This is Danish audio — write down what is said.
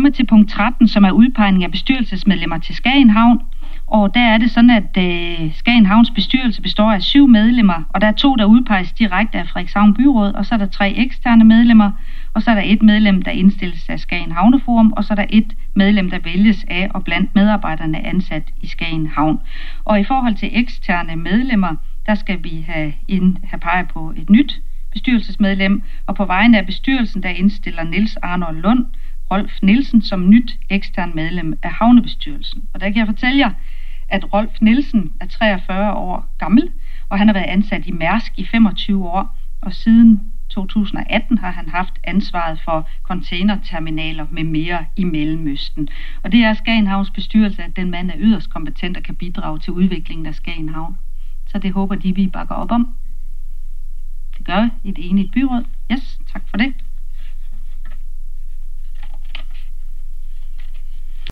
kommet til punkt 13, som er udpegning af bestyrelsesmedlemmer til Skagen Havn. Og der er det sådan, at Skagen Havns bestyrelse består af 7 medlemmer, og der er 2, der udpeges direkte af Frederikshavn Byråd, og så er der 3 eksterne medlemmer, og så er der 1 medlem, der indstilles af Skagen Havneforum, og så er der 1 medlem, der vælges af og blandt medarbejderne ansat i Skagen Havn. Og i forhold til eksterne medlemmer, der skal vi have peget på et nyt bestyrelsesmedlem, og på vegne af bestyrelsen, der indstiller Niels Arnold Lund Rolf Nielsen som nyt ekstern medlem af havnebestyrelsen. Og der kan jeg fortælle jer, at Rolf Nielsen er 43 år gammel, og han har været ansat i Mærsk i 25 år, og siden 2018 har han haft ansvaret for containerterminaler med mere i Mellemøsten. Og det er Skagen Havns bestyrelse, at den mand er yderst kompetent og kan bidrage til udviklingen af Skagen Havn. Så det håber de, vi bakker op om. Det gør et enigt byråd. Yes, tak for det.